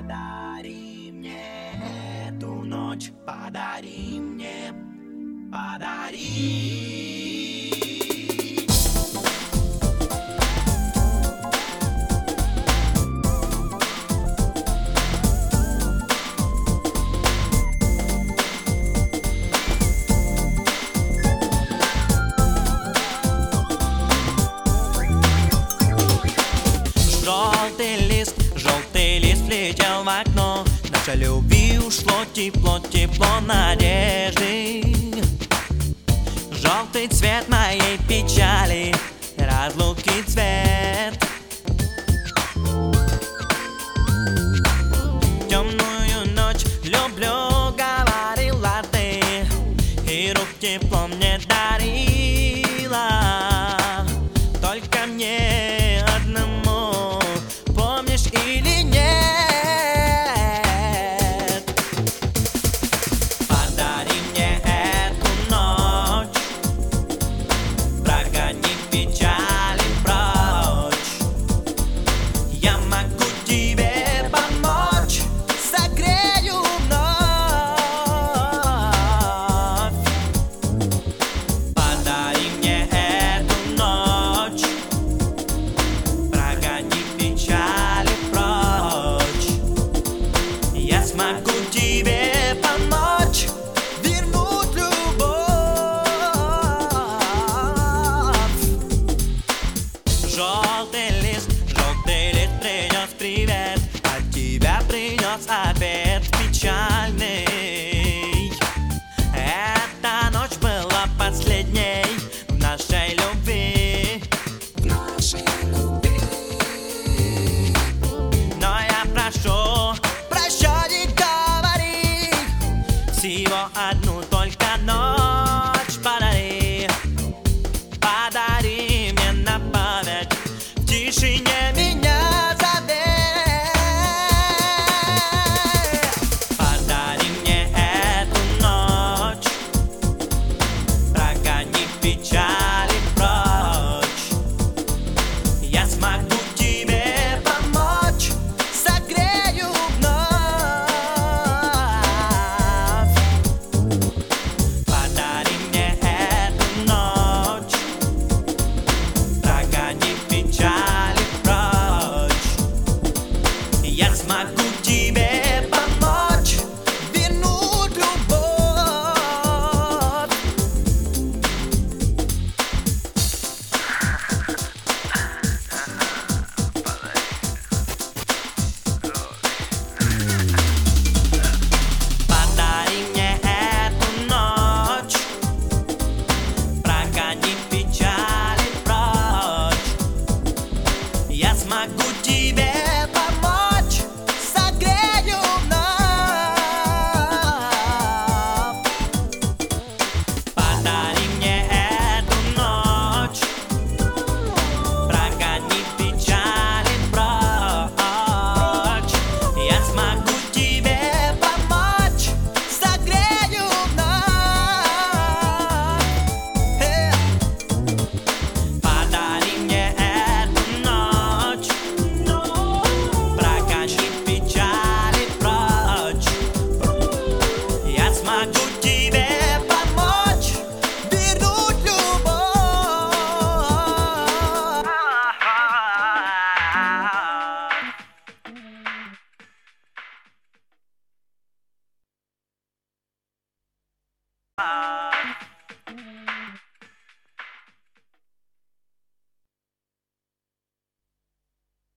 Подари мне эту ночь, подари мне, подари. Желтый лист влетел в окно. Наша любви ушло тепло, тепло надежды. Желтый цвет моей печали, разлуки цвет. Темную ночь люблю, говорила ты, и рук тепло мне дарила. Только мне одному, помнишь или нет? Подари мне эту ночь, прогони печали прочь. Я могу тебе помочь, согрею вновь. Подари мне эту ночь, прогони печали прочь. Я смогу тебе помочь вернуть любовь. Желтый лист принес привет, от тебя принес обед печальный. Эта ночь была последней в нашей любви. Но я прошу, прощай, не говори, всего одну только ночь подари. Подари мне на память, в тишине меня заверь. Подари мне эту ночь, прогони печали прочь. Я смогу тебе помочь, согрею вновь. Подари мне эту ночь, прогони печали прочь. Я смогу тебе помочь вернуть любовь. Подари мне эту ночь, прогони печали прочь. Я смогу тебе помочь, согрею вновь. Подари мне эту ночь, прогони печали прочь. Я смогу тебе помочь, согрею вновь. Подари мне эту ночь, прогони печали прочь. Я смогу тебе помочь вернуть любовь.